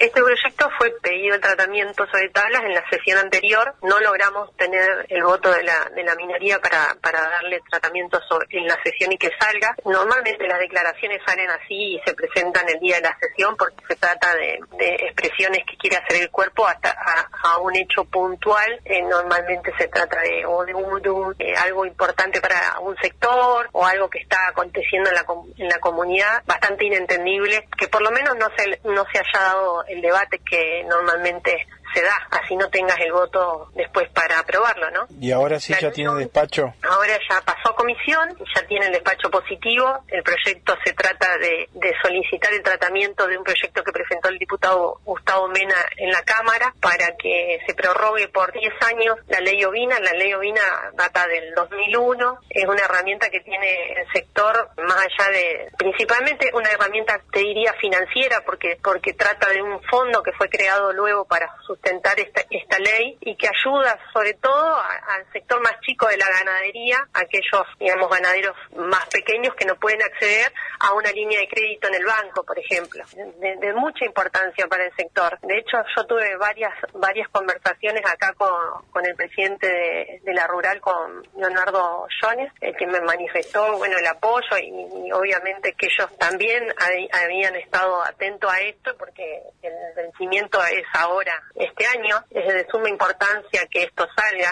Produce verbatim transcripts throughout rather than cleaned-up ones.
Este proyecto fue pedido el tratamiento sobre tablas en la sesión anterior. No logramos tener el voto de la de la minoría para para darle tratamiento sobre, en la sesión y que salga. Normalmente las declaraciones salen así y se presentan el día de la sesión porque se trata de, de expresiones que quiere hacer el cuerpo hasta a, a un hecho puntual. Eh, normalmente se trata de, o de, un, de un, eh, algo importante para un sector o algo que está aconteciendo en la, en la comunidad, bastante inentendible, que por lo menos no se, no se haya dado el debate que normalmente se da, así no tengas el voto después para aprobarlo, ¿no? ¿Y ahora sí ya tiene despacho? Ahora ya pasó a comisión, ya tiene el despacho positivo. El proyecto se trata de, de solicitar el tratamiento de un proyecto que presentó el diputado Gustavo Mena en la Cámara para que se prorrogue por diez años la ley ovina. La ley ovina data del dos mil uno, es una herramienta que tiene el sector, más allá de, principalmente una herramienta, te diría, financiera, porque porque trata de un fondo que fue creado luego para sustentar esta, esta ley y que ayuda sobre todo a, al sector más chico de la ganadería, aquellos, digamos, ganaderos más pequeños que no pueden acceder a una línea de crédito en el banco, por ejemplo, de, de mucha importancia para el sector. De hecho, yo tuve varias varias conversaciones acá con, con el presidente de, de la Rural, con Leonardo Jones, el que me manifestó, bueno, el apoyo y, y obviamente que ellos también hay, habían estado atentos a esto porque el vencimiento es ahora, este año. Es de suma importancia que esto salga.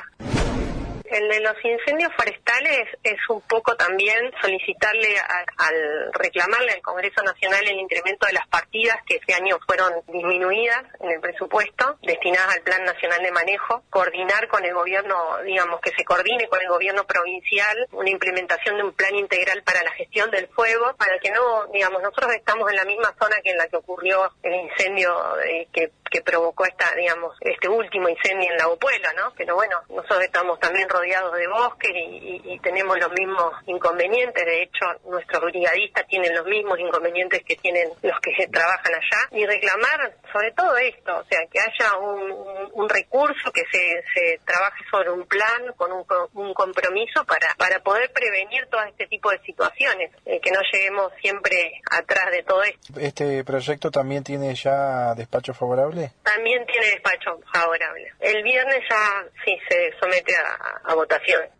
El de los incendios forestales es un poco también solicitarle a, al reclamarle al Congreso Nacional el incremento de las partidas que este año fueron disminuidas en el presupuesto, destinadas al Plan Nacional de Manejo, coordinar con el gobierno, digamos, que se coordine con el gobierno provincial una implementación de un plan integral para la gestión del fuego, para que no, digamos, nosotros estamos en la misma zona que en la que ocurrió el incendio eh, que que provocó esta, digamos, este último incendio en Lago Pueblo, ¿no? Pero bueno, nosotros estamos también rodeados de bosques y, y, y tenemos los mismos inconvenientes. De hecho, nuestros brigadistas tienen los mismos inconvenientes que tienen los que trabajan allá. Y reclamar sobre todo esto, o sea, que haya un, un, un recurso, que se, se trabaje sobre un plan con un, un compromiso para, para poder prevenir todo este tipo de situaciones, eh, que no lleguemos siempre atrás de todo esto. ¿Este proyecto también tiene ya despacho favorable? También tiene despacho favorable. El viernes ya sí se somete a, a votación.